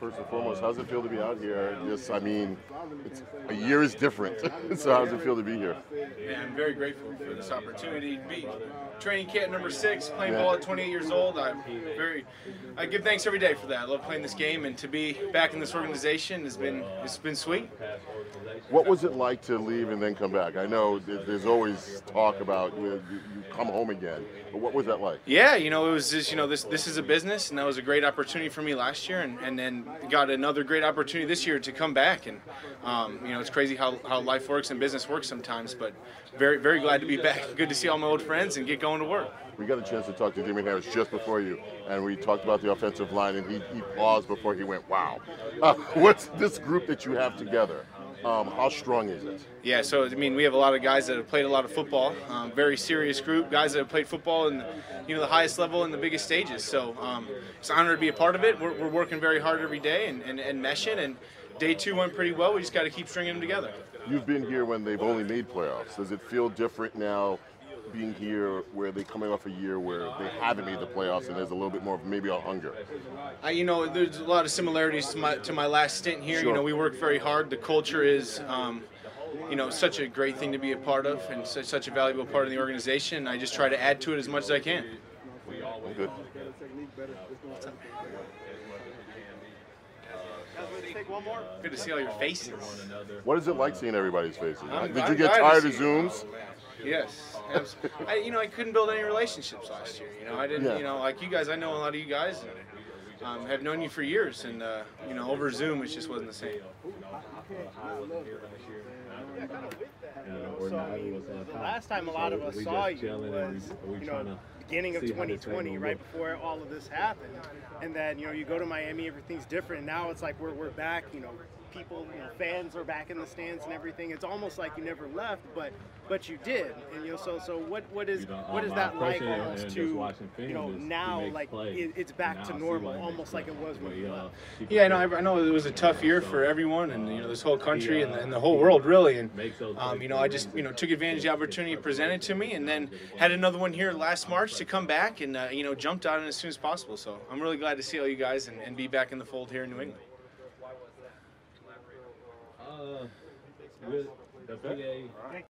first and foremost, how's it feel to be out here? Just, I mean, a year is different. So how does it feel to be here? Man, I'm very grateful for this opportunity to be training camp number 6, playing ball at 28 years old. I give thanks every day for that. I love playing this game, and to be back in this organization it's been sweet. What was it like to leave and then come back? I know there's always talk about you come home again, but what was that like? Yeah, it was just, this is a business, and that was a great opportunity for me last year, and then got another great opportunity this year to come back. And it's crazy how life works and business works sometimes, but very, very glad to be back. Good to see all my old friends and get going to work. We got a chance to talk to Damien Harris just before you, and we talked about the offensive line, and he paused before he went, wow. What's this group that you have together? How strong is it? Yeah, so we have a lot of guys that have played a lot of football. Very serious group, guys that have played football in the highest level and the biggest stages. So it's an honor to be a part of it. We're working very hard every day and meshing. And day 2 went pretty well. We just got to keep stringing them together. You've been here when they've only made playoffs. Does it feel different now, being here where they're coming off a year where they haven't made the playoffs and there's a little bit more of maybe a hunger? There's a lot of similarities to my last stint here. Sure. We work very hard. The culture is, such a great thing to be a part of, and such a valuable part of the organization. I just try to add to it as much as I can. Good. Take one more. Good to see all your faces. What is it like seeing everybody's faces? Did you I'm get glad tired to of see Zooms? Yes. I couldn't build any relationships last year. I didn't, Yeah. like you guys, I know a lot of you guys, and have known you for years, and, over Zoom, it just wasn't the same. The last time a lot of us saw you was, beginning of 2020, right before all of this happened. And then, you go to Miami, everything's different. Now it's like we're back, people, fans are back in the stands and everything. It's almost like you never left, but you did. And so what is that like almost to now, like it's back to normal, almost like it was when we left? Yeah, I know it was a tough year for everyone, and this whole country and the whole world really. And I just took advantage of the opportunity presented to me, and then had another one here last March to come back and jumped on it as soon as possible. So I'm really glad to see all you guys and be back in the fold here in New England. With the PA